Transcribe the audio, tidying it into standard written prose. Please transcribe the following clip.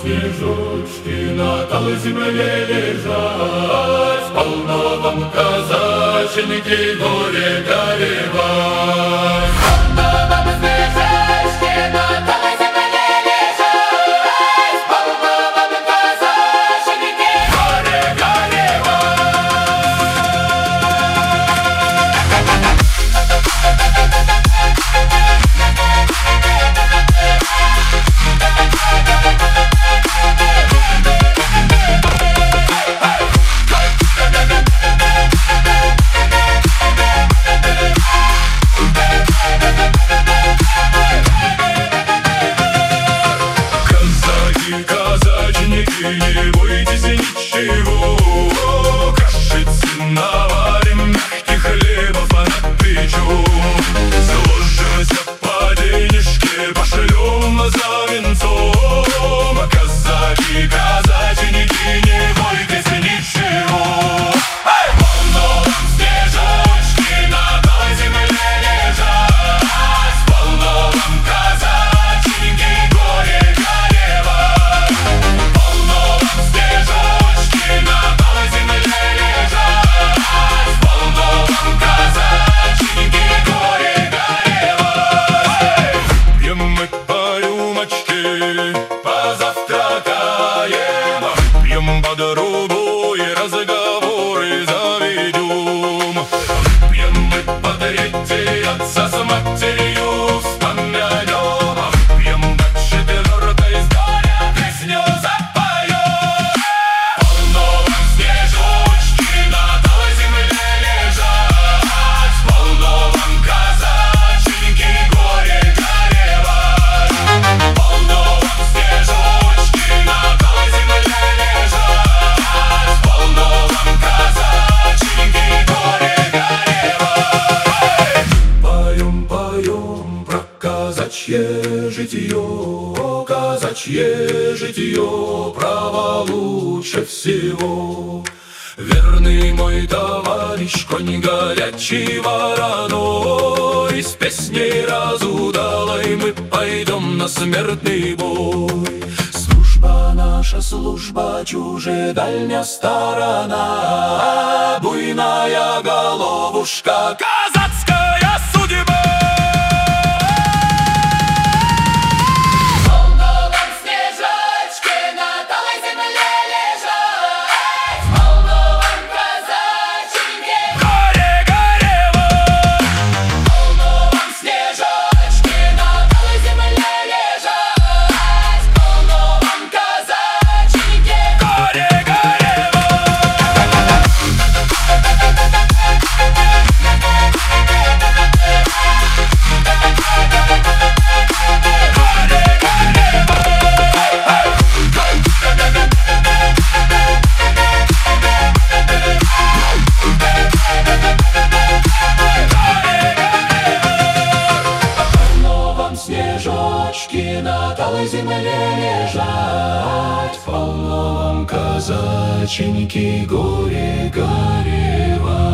снежочки на талой земле лежать, полно вам казаченьки горе горевать. Полно вам снежочки на талой земле лежать, полно вам казаченьки горе горевать. Не бойтесь ничего, кашицы наварим, мягких хлебов напечем, сложимся по денежке, пошлем за венцом. Казаки, казаченьки, не бойтесь ничего. Полно вам снежочки на талой земле лежать, полно вам казаченьки горе горевать. Снежочки на талой земле лежать, полно вам казаченьки горе горевать. Пьем мы по рюмочке, позавтракаем, пьем под рубу и разговоры заведем. Пьем мы по третьей, отца с матерью вспомянем, пьем до четвертой, с горя песню запоем. Полно вам снежочки на талой земле лежать, полно вам казаченьки горе горевать. Полно вам снежочки на талой земле лежать, полно вам казаченьки горе горевать. Поем, поем про казачье житье, право лучше всего. Верный мой товарищ, конь горячий вороной, с песней разудалой мы пойдем на смертный бой. Служба наша, служба чужая, дальняя сторона, буйная головушка, казацкая судьба. Снежочки на талой земле лежать, полно вам казаченьки горе горевать.